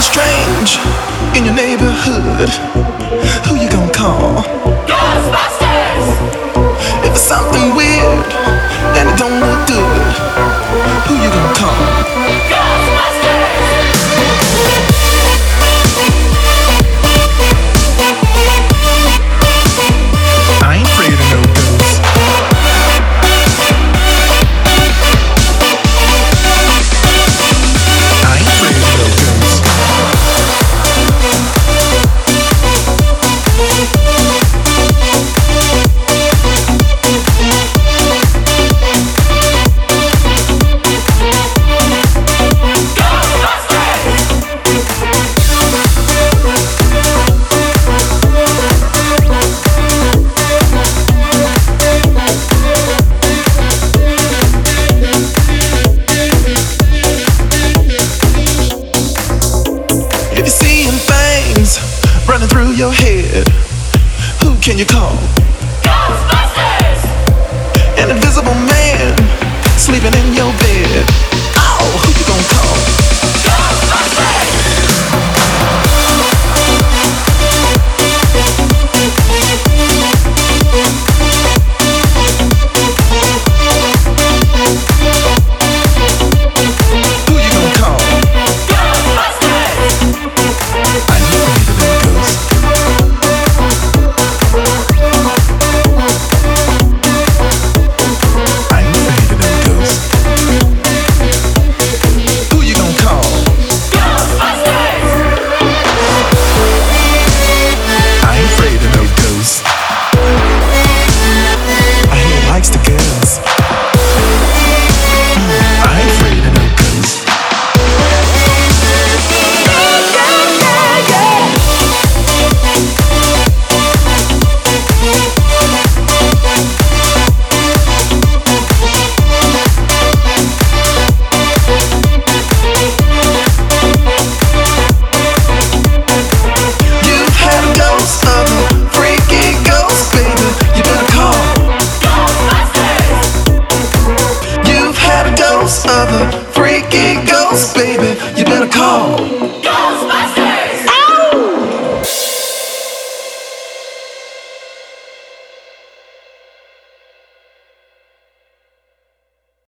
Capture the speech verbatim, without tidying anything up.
strange in your neighborhood, who you gonna call? Ghostbusters! If it's something weird and it don't look good, who you gonna call? Ghostbusters! I ain't afraid of no ghosts. I ain't afraid of no ghosts. If you're seeing things running through your head, who can you call? Ghostbusters! An invisible man sleeping in your bed. Oh, who you gonna call? Ghostbusters! Who you gonna call? Ghostbusters! I ain't afraid of no ghosts. I ain't afraid of no ghosts. Who you gonna call? Ghostbusters! I ain't afraid of no ghosts. I hear he likes the girls. I ain't afraid of no ghosts. You've had a dose of a freaky ghost, baby. You better call. Ghostbusters! You've had a dose of a freaky ghost, baby. You better call. Ghostbusters!